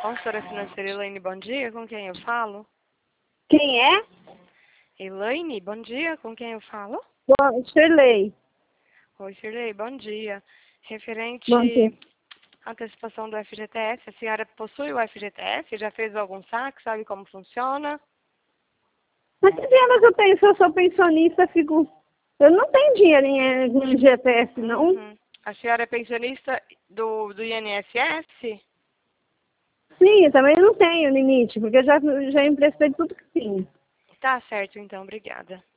Consultora financeira Elaine, bom dia. Com quem eu falo? Quem é? Elaine, bom dia. Com quem eu falo? Shirley. Oi, Shirley, bom dia. Referente Bom dia. à antecipação do FGTS, a senhora possui o FGTS? Já fez algum saque? Sabe como funciona? Mas que dinheiro eu tenho? Se eu sou pensionista, fico... Eu não tenho dinheiro em GTS, não. Uhum. A senhora é pensionista do INSS? Sim, eu também não tenho limite, porque eu já emprestei tudo que tinha. Tá certo, então. Obrigada.